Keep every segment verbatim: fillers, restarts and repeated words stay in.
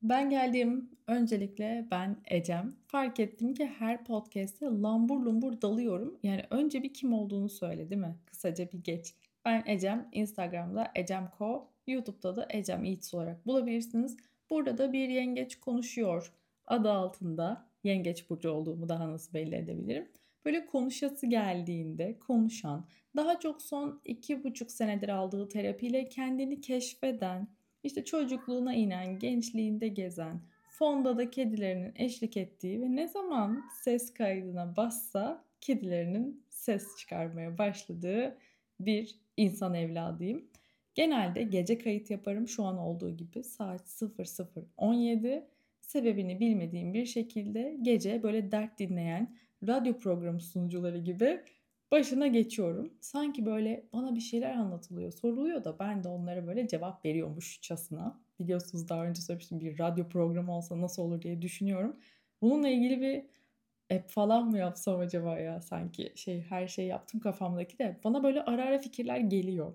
Ben geldim. Öncelikle ben Ecem. Fark ettim ki her podcast'te lambur lumbur dalıyorum. Yani önce bir kim olduğunu söyle, değil mi? Kısaca bir geç. Ben Ecem. Instagram'da ecemko, YouTube'da da Ecem Eats olarak bulabilirsiniz. Burada da bir yengeç konuşuyor adı altında. Yengeç burcu olduğumu daha nasıl belli edebilirim? Böyle konuşası geldiğinde konuşan, daha çok son iki buçuk senedir aldığı terapiyle kendini keşfeden, işte çocukluğuna inen, gençliğinde gezen, fonda da kedilerinin eşlik ettiği ve ne zaman ses kaydına bassa kedilerinin ses çıkarmaya başladığı bir insan evladıyım. Genelde gece kayıt yaparım şu an olduğu gibi saat sıfır sıfır on yedi. Sebebini bilmediğim bir şekilde gece böyle dert dinleyen radyo programı sunucuları gibi başına geçiyorum. Sanki böyle bana bir şeyler anlatılıyor, soruluyor da ben de onlara böyle cevap veriyormuşçasına. Biliyorsunuz daha önce söylemiştim, bir radyo programı olsa nasıl olur diye düşünüyorum. Bununla ilgili bir app falan mı yapsam acaba ya, sanki şey her şeyi yaptım kafamdaki de bana böyle ara ara fikirler geliyor.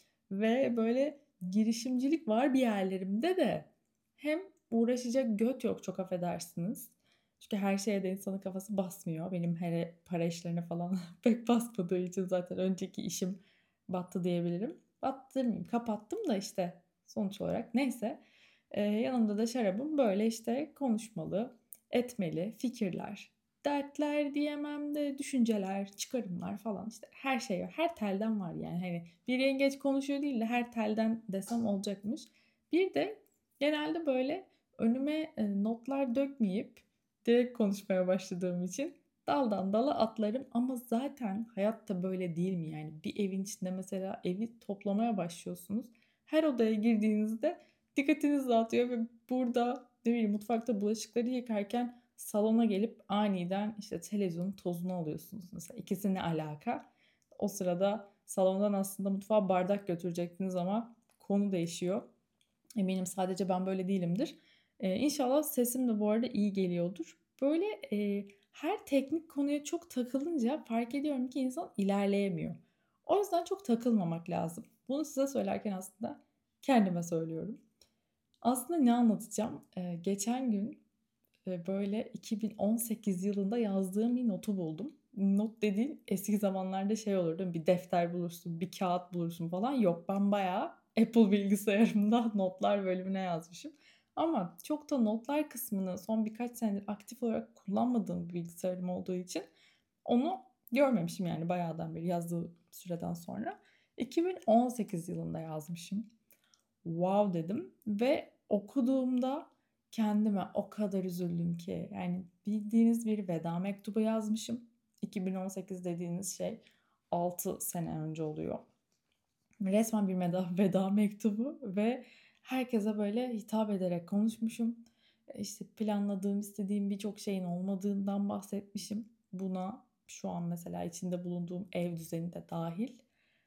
Ve böyle girişimcilik var bir yerlerimde de hem uğraşacak göt yok, çok affedersiniz. Çünkü her şeye de insanın kafası basmıyor. Benim her para işlerine falan pek basmadığı için zaten önceki işim battı diyebilirim. Battırmayayım, kapattım da işte sonuç olarak. Neyse. Ee, yanımda da şarabım, böyle işte konuşmalı, etmeli fikirler, dertler diyemem de düşünceler, çıkarımlar falan, işte her şey var. Her telden var yani. Hani bir yengeç konuşuyor değil de her telden desem olacakmış. Bir de genelde böyle önüme e, notlar dökmeyip direkt konuşmaya başladığım için daldan dala atlarım, ama zaten hayatta böyle değil mi yani? Bir evin içinde mesela evi toplamaya başlıyorsunuz. Her odaya girdiğinizde dikkatiniz dağıtıyor ve burada ne bileyim mutfakta bulaşıkları yıkarken salona gelip aniden işte televizyonun tozunu alıyorsunuz mesela. İkisi ne alaka? O sırada salondan aslında mutfağa bardak götürecektiniz ama konu değişiyor. Eminim sadece ben böyle değilimdir. Ee, İnşallah sesim de bu arada iyi geliyordur. Böyle e, her teknik konuya çok takılınca fark ediyorum ki insan ilerleyemiyor. O yüzden çok takılmamak lazım. Bunu size söylerken aslında kendime söylüyorum. Aslında ne anlatacağım? Ee, geçen gün e, böyle iki bin on sekiz yılında yazdığım bir notu buldum. Not dediğin eski zamanlarda şey olurdu, bir defter bulursun, bir kağıt bulursun falan. Yok, ben bayağı Apple bilgisayarımda notlar bölümüne yazmışım. Ama çok da notlar kısmını son birkaç senedir aktif olarak kullanmadığım bir bilgisayarım olduğu için onu görmemişim yani bayağıdan beri, yazdığı süreden sonra. iki bin on sekiz yılında yazmışım. Wow dedim ve okuduğumda kendime o kadar üzüldüm ki. Yani bildiğiniz bir veda mektubu yazmışım. iki bin on sekiz dediğiniz şey altı sene önce oluyor. Resmen bir veda, veda mektubu ve herkese böyle hitap ederek konuşmuşum. E, İşte planladığım, istediğim birçok şeyin olmadığından bahsetmişim. Buna şu an mesela içinde bulunduğum ev düzeni de dahil.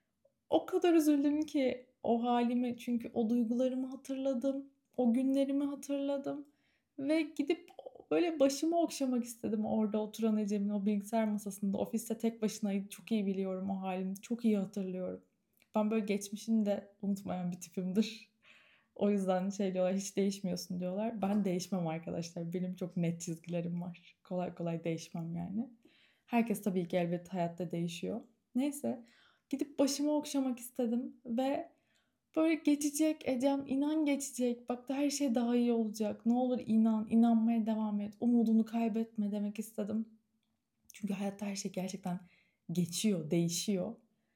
O kadar üzüldüm ki o halimi, çünkü o duygularımı hatırladım. O günlerimi hatırladım. Ve gidip böyle başımı okşamak istedim orada oturan Ecem'in o bilgisayar masasında. Ofiste tek başınaydı. Çok iyi biliyorum o halini. Çok iyi hatırlıyorum. Ben böyle geçmişini de unutmayan bir tipimdir. O yüzden şey diyorlar, hiç değişmiyorsun diyorlar. Ben değişmem arkadaşlar. Benim çok net çizgilerim var. Kolay kolay değişmem yani. Herkes tabii ki elbette hayatta değişiyor. Neyse, gidip başımı okşamak istedim ve böyle geçecek Ecem, inan geçecek. Bak da her şey daha iyi olacak. Ne olur inan, inanmaya devam et. Umudunu kaybetme demek istedim. Çünkü hayatta her şey gerçekten geçiyor, değişiyor.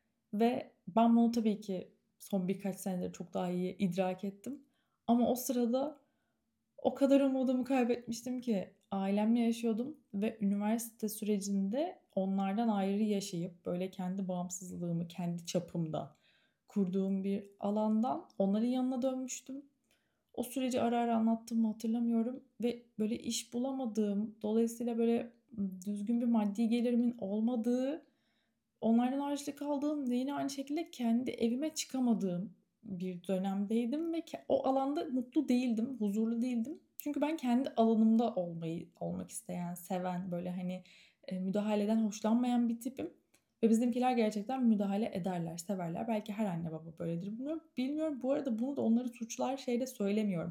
Ve ben bunu tabii ki son birkaç senedir çok daha iyi idrak ettim. Ama o sırada o kadar umudumu kaybetmiştim ki, ailemle yaşıyordum ve üniversite sürecinde onlardan ayrı yaşayıp böyle kendi bağımsızlığımı kendi çapımda kurduğum bir alandan onların yanına dönmüştüm. O süreci ara ara anlattığımı hatırlamıyorum ve böyle iş bulamadığım, dolayısıyla böyle düzgün bir maddi gelirimin olmadığı, onlardan harçlık kaldığım ve yine aynı şekilde kendi evime çıkamadığım bir dönemdeydim ve ke- o alanda mutlu değildim, huzurlu değildim. Çünkü ben kendi alanımda olmayı olmak isteyen, seven, böyle hani e, müdahaleden hoşlanmayan bir tipim. Ve bizimkiler gerçekten müdahale ederler, severler. Belki her anne baba böyledir. Bilmiyorum, bilmiyorum. Bu arada bunu da onları suçlar şeyde söylemiyorum.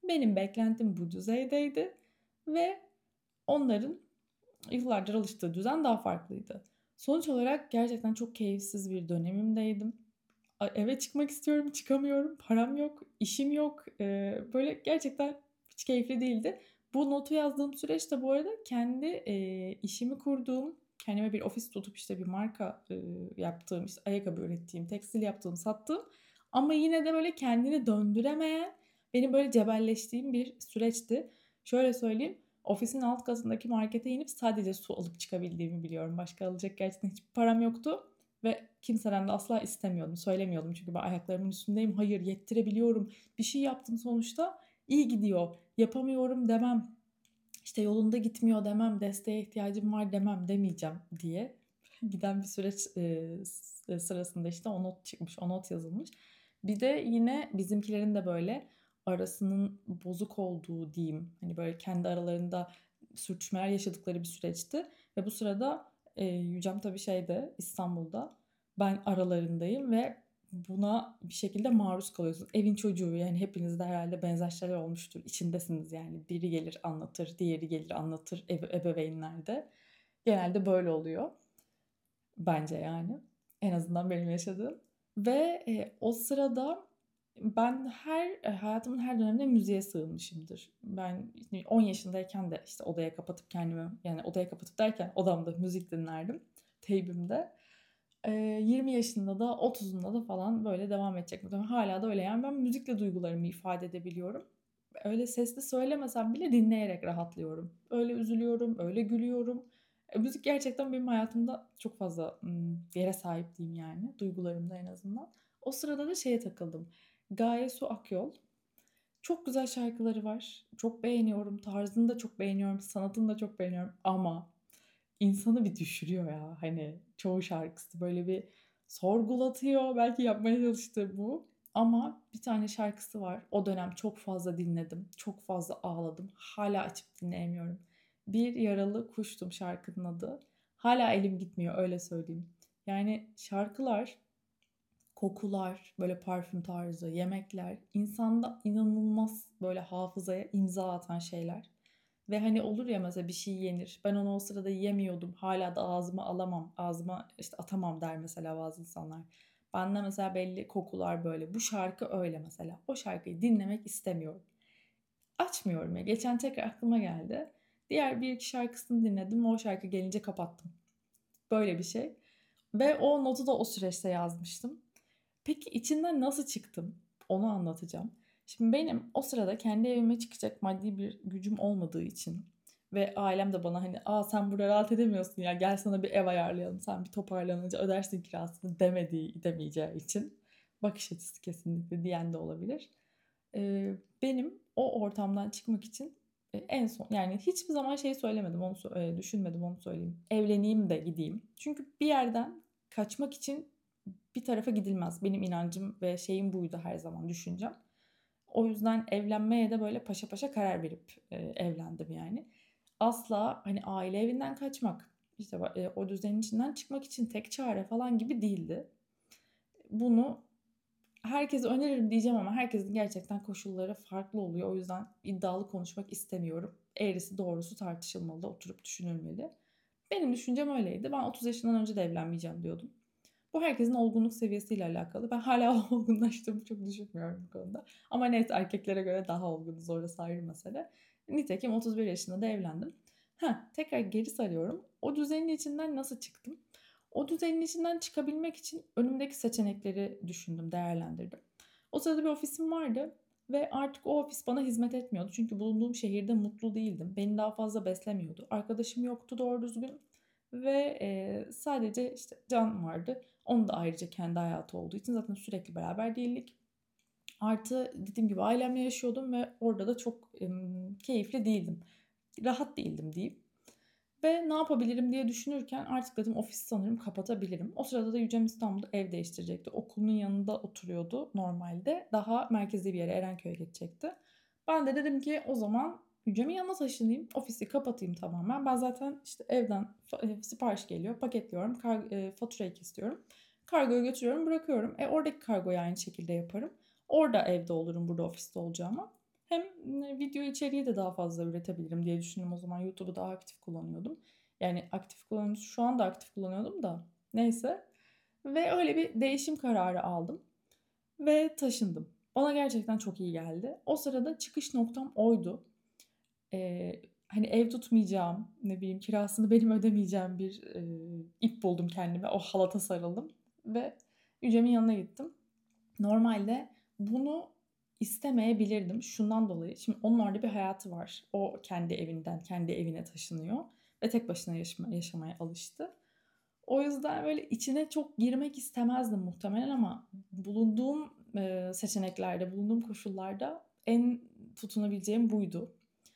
Benim beklentim bu düzeydeydi ve onların yıllardır alıştığı düzen daha farklıydı. Sonuç olarak gerçekten çok keyifsiz bir dönemimdeydim. A eve çıkmak istiyorum, çıkamıyorum, param yok, işim yok. Eee, böyle gerçekten hiç keyifli değildi. Bu notu yazdığım süreçte bu arada kendi, eee, işimi kurduğum, kendime bir ofis tutup, işte, bir marka, ııı, yaptığım, işte, ayakkabı ürettiğim, tekstil yaptığım, sattığım ama yine de böyle kendini döndüremeyen, benim böyle cebelleştiğim bir süreçti. Şöyle söyleyeyim, ofisin alt katındaki markete inip sadece su alıp çıkabildiğimi biliyorum. Başka alacak gerçekten hiçbir param yoktu ve kimseden de asla istemiyordum, söylemiyordum çünkü ben ayaklarımın üstündeyim. Hayır, yettirebiliyorum, bir şey yaptım sonuçta, iyi gidiyor, yapamıyorum demem, işte, yolunda gitmiyor demem, desteğe ihtiyacım var demem, demeyeceğim diye giden bir süreç, eee, s sırasında, işte, o not çıkmış, o not yazılmış. Bir de yine bizimkilerin de böyle arasının bozuk olduğu diyeyim, hani, böyle kendi aralarında sürtüşmeler yaşadıkları bir süreçti ve bu sırada, eee, Yücem tabii şeyde, İstanbul'da, ben aralarındayım ve buna bir şekilde maruz kalıyorsunuz. Evin çocuğu, yani hepinizde herhâlde benzer şeyler olmuştur. İçindesiniz yani. Biri gelir anlatır, diğeri gelir anlatır ebe ebeveynlerde. Genelde böyle oluyor. Bence yani. En azından benim yaşadığım ve, eee, o sırada ben her eee, hayatımın her döneminde müziğe sığınmışımdır. Ben işte on yaşındayken de, işte, odaya kapatıp kendimi, yani odaya kapatıp derken odamda müzik dinlerdim teybimde. Eee, yirmi yaşında da otuzumda da falan böyle devam edecek muhtemelen. Hâlâ da öyle. Yani ben müzikle duygularımı ifade edebiliyorum. Öyle sesli söylemesem bile dinleyerek rahatlıyorum. Öyle üzülüyorum, öyle gülüyorum. Eee, müzik gerçekten benim hayatımda çok fazla, ımm, yere sahip diyeyim yani, duygularımda en azından. O sırada da şeye takıldım. Gaye Su Akyol. Çok güzel şarkıları var. Çok beğeniyorum. Tarzını da çok beğeniyorum. Sanatını da çok beğeniyorum ama insanı bir düşürüyor ya. Hani çoğu şarkısı böyle bir sorgulatıyor. Belki yapmaya çalıştığı bu ama bir tane şarkısı var. O dönem çok fazla dinledim. Çok fazla ağladım. Hâlâ açıp dinleyemiyorum. Bir Yaralı Kuştum şarkının adı. Hâlâ elim gitmiyor, öyle söyleyeyim. Yani şarkılar, kokular, böyle parfüm tarzı, yemekler insanda inanılmaz böyle hafızaya imza atan şeyler ve, hani, olur ya mesela bir şey yenir. Ben onu o sırada yiyemiyordum. Hâlâ da ağzıma alamam, ağzıma, işte, atamam der mesela bazı insanlar. Bende mesela belli kokular böyle. Bu şarkı öyle mesela. O şarkıyı dinlemek istemiyorum. Açmıyorum ya. Geçen tekrar aklıma geldi. Diğer bir iki şarkısını dinledim ve o şarkı gelince kapattım. Böyle bir şey ve o notu da o süreçte yazmıştım. Peki içinden nasıl çıktım? Onu anlatacağım. Şimdi benim o sırada kendi evime çıkacak maddi bir gücüm olmadığı için ve ailem de bana, hani, "A, sen burada rahat edemiyorsun ya, gel sana bir ev ayarlayalım, sen bir toparlanınca ödersin kirasını." demediği demeyeceği için bakış açısı kesinlikle diyen de olabilir. Eee, benim o ortamdan çıkmak için, eee, en son yani hiçbir zaman şey söylemedim, onu sö eee, düşünmedim, onu söyleyeyim. Evleneyim de gideyim. Çünkü bir yerden kaçmak için bir tarafa gidilmez. Benim inancım ve şeyim buydu her zaman, düşüncem. O yüzden evlenmeye de böyle paşa paşa karar verip, eee, evlendim yani. Asla, hani, aile evinden kaçmak, işte, ba eee, o düzenin içinden çıkmak için tek çare falan gibi değildi. Bunu herkese öneririm diyeceğim ama herkesin gerçekten koşulları farklı oluyor. O yüzden iddialı konuşmak istemiyorum. Eğrisi doğrusu tartışılmalı, oturup düşünülmeli. Benim düşüncem öyleydi. Ben otuz yaşından önce de evlenmeyeceğim diyordum. Bu herkesin olgunluk seviyesiyle alakalı. Ben hâlâ olgunlaştığımı çok düşünmüyorum bu konuda. Ama net erkeklere göre daha olgunuz, orası ayrı mesele. Nitekim otuz bir yaşında da evlendim. Heh, tekrar geri sarıyorum. O düzenin içinden nasıl çıktım? O düzenin içinden çıkabilmek için önümdeki seçenekleri düşündüm, değerlendirdim. O sırada bir ofisim vardı ve artık o ofis bana hizmet etmiyordu. Çünkü bulunduğum şehirde mutlu değildim. Beni daha fazla beslemiyordu. Arkadaşım yoktu doğru düzgün ve, eee, sadece, işte, Can vardı. Onun da ayrıca kendi hayatı olduğu için zaten sürekli beraber değildik. Artı dediğim gibi ailemle yaşıyordum ve orada da çok, emm, keyifli değildim. Rahat değildim diyeyim. Ve ne yapabilirim diye düşünürken artık dedim ofisi sanırım kapatabilirim. O sırada da Yücem İstanbul'da ev değiştirecekti. Okulunun yanında oturuyordu normalde. Daha merkezi bir yere, Erenköy'e geçecekti. Ben de dedim ki o zaman Yücem'in yanına taşınayım. Ofisi kapatayım tamamen. Ben zaten işte evden fa eee, sipariş geliyor, paketliyorum, kar eee, faturayı kesiyorum. Kargoya götürüyorum, bırakıyorum. E, oradaki kargoyu aynı şekilde yaparım. Orada evde olurum burada ofiste olacağıma. Hem video içeriği de daha fazla üretebilirim diye düşündüm. O zaman YouTube'u daha aktif kullanıyordum. Yani aktif kullanıyorum. Şu anda aktif kullanıyordum da. Neyse. Ve öyle bir değişim kararı aldım. Ve taşındım. Bana gerçekten çok iyi geldi. O sırada çıkış noktam oydu. Ee, hani ev tutmayacağım, ne bileyim kirasını benim ödemeyeceğim bir e, ip buldum kendime. O halata sarıldım ve Yücem'in yanına gittim. Normalde bunu istemeyebilirdim şundan dolayı. Şimdi onun orada bir hayatı var. O kendi evinden kendi evine taşınıyor ve tek başına yaşama, yaşamaya alıştı. O yüzden böyle içine çok girmek istemezdim muhtemelen ama bulunduğum e, seçeneklerde, bulunduğum koşullarda en tutunabileceğim buydu.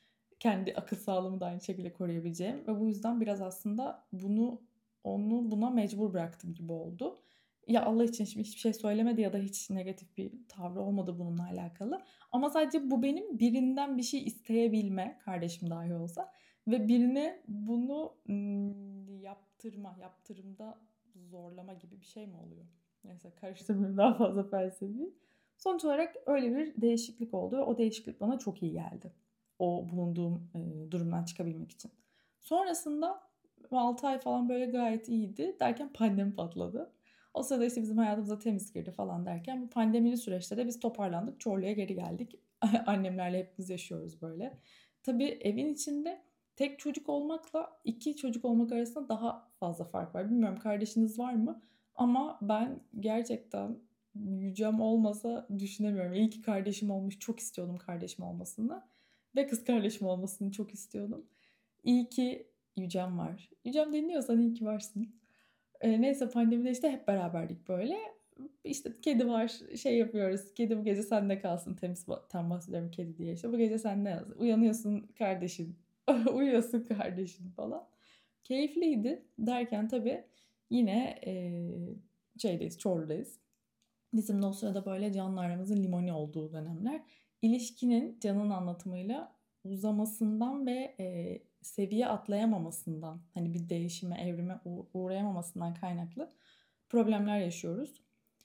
Kendi akıl sağlığımı da aynı şekilde koruyabileceğim ve bu yüzden biraz aslında bunu onu buna mecbur bıraktım gibi oldu. Ya Allah için şimdi hiçbir şey söylemedi ya da hiç negatif bir tavrı olmadı bununla alakalı. Ama sadece bu benim birinden bir şey isteyebilme, kardeşim dahi olsa ve birine bunu ım, yaptırma, yaptırımda zorlama gibi bir şey mi oluyor? Neyse karıştırmayayım daha fazla felsefi. Sonuç olarak öyle bir değişiklik oldu ve o değişiklik bana çok iyi geldi. O bulunduğum e, durumdan çıkabilmek için. Sonrasında altı ay falan böyle gayet iyiydi derken pandemi patladı. O sırada işte bizim hayatımıza temiz girdi falan derken bu pandemili süreçte de biz toparlandık. Çorlu'ya geri geldik. Annemlerle hepimiz yaşıyoruz böyle. Tabii evin içinde tek çocuk olmakla iki çocuk olmak arasında daha fazla fark var. Bilmiyorum kardeşiniz var mı? Ama ben gerçekten Yücem olmasa düşünemiyorum. İyi ki kardeşim olmuş. Çok istiyordum kardeşim olmasını. Ve kız kardeşim olmasını çok istiyordum. İyi ki Yücem var. Yücem dinliyorsan iyi ki varsın. E, neyse pandemide işte hep beraberdik böyle. İşte kedi var, şey yapıyoruz. Kedi bu gece sende kalsın. Temiz tam bahsediyorum kedi diye. İşte bu gece sende yaz. Uyanıyorsun kardeşin. Uyuyorsun kardeşin falan. Keyifliydi derken tabii yine e, şeydeyiz, Çorlu'dayız. Bizim de o sırada böyle Can'la aramızın limoni olduğu dönemler. İlişkinin Can'ın anlatımıyla uzamasından ve e, seviye atlayamamasından, hani bir değişime, evrime uğrayamamasından kaynaklı problemler yaşıyoruz.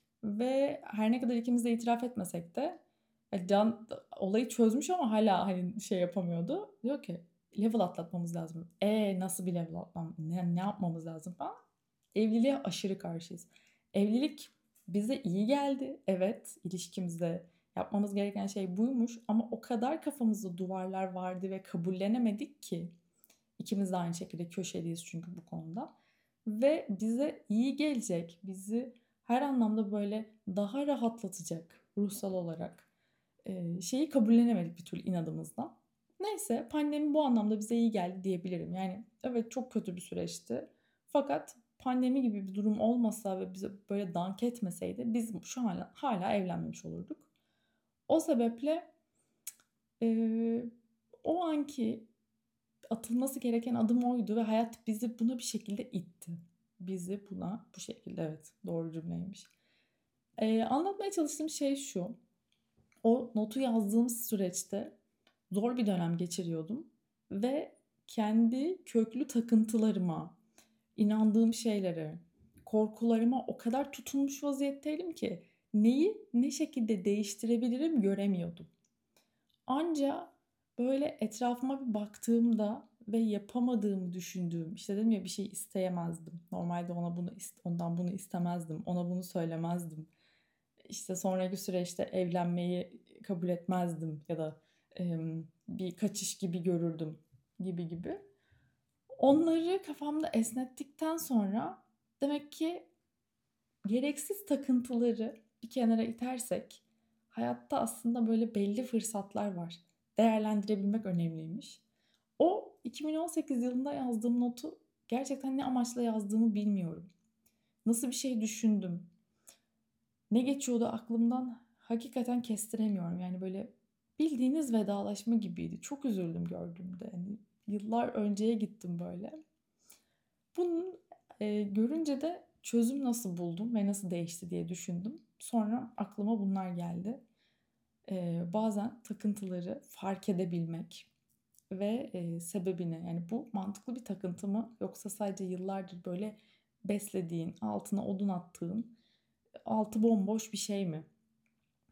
Ve her ne kadar ikimiz de itiraf etmesek de Can olayı çözmüş ama hala hani şey yapamıyordu. Diyor ki level atlatmamız lazım. E nasıl bir level atlam? Ne, ne yapmamız lazım falan. Evliliğe aşırı karşıyız. Evlilik bize iyi geldi. Evet, ilişkimizde yapmamız gereken şey buymuş ama o kadar kafamızda duvarlar vardı ve kabullenemedik ki ikimiz de aynı şekilde köşeliyiz çünkü bu konuda. Ve bize iyi gelecek, bizi her anlamda böyle daha rahatlatacak ruhsal olarak şeyi kabullenemedik bir türlü inadımızdan. Neyse pandemi bu anlamda bize iyi geldi diyebilirim. Yani evet çok kötü bir süreçti. Fakat pandemi gibi bir durum olmasa ve bize böyle dank etmeseydi biz şu hala, hala evlenmemiş olurduk. O sebeple e, o anki atılması gereken adım oydu ve hayat bizi buna bir şekilde itti. Bizi buna bu şekilde evet doğru cümleymiş. E, anlatmaya çalıştığım şey şu. O notu yazdığım süreçte zor bir dönem geçiriyordum ve kendi köklü takıntılarıma, inandığım şeylere, korkularıma o kadar tutunmuş vaziyetteydim ki neyi ne şekilde değiştirebilirim göremiyordum. Anca böyle etrafıma bir baktığımda ve yapamadığımı düşündüğüm, işte dedim ya bir şey isteyemezdim. Normalde ona bunu ondan bunu istemezdim, ona bunu söylemezdim. İşte sonraki süreçte evlenmeyi kabul etmezdim ya da e, bir kaçış gibi görürdüm gibi gibi. Onları kafamda esnettikten sonra demek ki gereksiz takıntıları bir kenara itersek hayatta aslında böyle belli fırsatlar var. Değerlendirebilmek önemliymiş. O iki bin on sekiz yılında yazdığım notu gerçekten ne amaçla yazdığımı bilmiyorum. Nasıl bir şey düşündüm? Ne geçiyordu aklımdan hakikaten kestiremiyorum. Yani böyle bildiğiniz vedalaşma gibiydi. Çok üzüldüm gördüğümde. Yani yıllar önceye gittim böyle. Bunun e, görünce de çözüm nasıl buldum ve nasıl değişti diye düşündüm. Sonra aklıma bunlar geldi. E, bazen takıntıları fark edebilmek ve e, sebebini yani bu mantıklı bir takıntı mı yoksa sadece yıllardır böyle beslediğin, altına odun attığın, altı bomboş bir şey mi?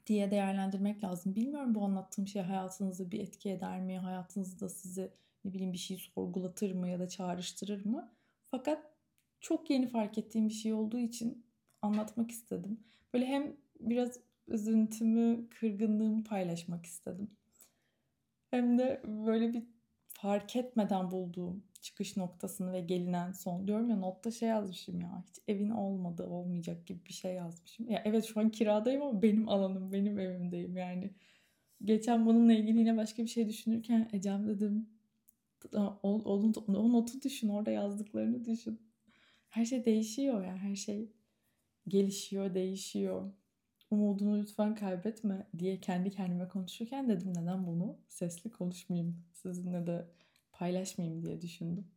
diye değerlendirmek lazım. Bilmiyorum bu anlattığım şey hayatınızda bir etki eder mi? Hayatınızda sizi, ne bileyim, bir şey sorgulatır mı ya da çağrıştırır mı? Fakat çok yeni fark ettiğim bir şey olduğu için anlatmak istedim. Böyle hem biraz üzüntümü, kırgınlığımı paylaşmak istedim. Hem de böyle bir fark etmeden bulduğum çıkış noktasını ve gelinen son. Diyorum ya, notta şey yazmışım ya, hiç evin olmadı, olmayacak gibi bir şey yazmışım. Ya evet, şu an kiradayım ama benim alanım, benim evimdeyim yani. Geçen bununla ilgili yine başka bir şey düşünürken Ecem dedim. O, o, o, o notu düşün, orada yazdıklarını düşün. Her şey değişiyor ya, her şey gelişiyor, değişiyor. Umudunu lütfen kaybetme diye kendi kendime konuşurken dedim, neden bunu sesli konuşmayayım, sizinle de paylaşmayayım diye düşündüm.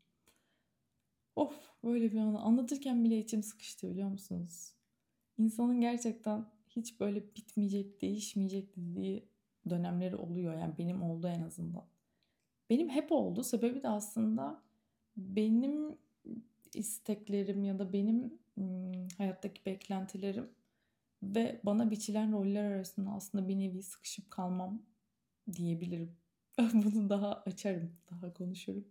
Of, böyle bir anı anlatırken bile içim sıkıştı, biliyor musunuz? İnsanın gerçekten hiç böyle bitmeyecek, değişmeyecek dediği dönemleri oluyor. Yani benim oldu en azından. Benim hep oldu. Sebebi de aslında benim isteklerim ya da benim ım, hayattaki beklentilerim ve bana biçilen roller arasında aslında bir nevi sıkışıp kalmam diyebilirim. Bunu daha açarım, daha konuşurum.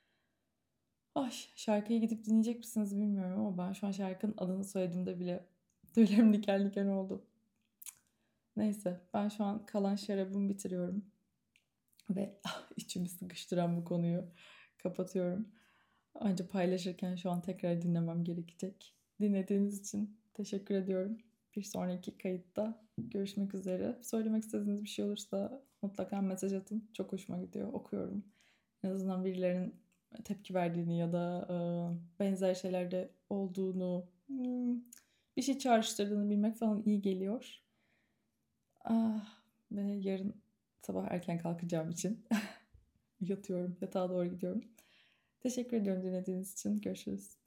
Ay, şarkıyı gidip dinleyecek misiniz bilmiyorum ama ben şu an şarkının adını söylediğimde bile tüylerim diken diken oldu. Neyse, ben şu an kalan şarabımı bitiriyorum ve içimi sıkıştıran bu konuyu kapatıyorum. Ancak paylaşırken şu an tekrar dinlemem gerekecek. Dinlediğiniz için teşekkür ediyorum. Bir sonraki kayıtta görüşmek üzere. Söylemek istediğiniz bir şey olursa mutlaka mesaj atın. Çok hoşuma gidiyor. Okuyorum. En azından birilerinin tepki verdiğini ya da e, benzer şeylerde olduğunu, hmm, bir şey çağrıştırdığını bilmek falan iyi geliyor. Ah, ve yarın sabah erken kalkacağım için yatıyorum. Yatağa doğru gidiyorum. Teşekkür ediyorum dinlediğiniz için. Görüşürüz.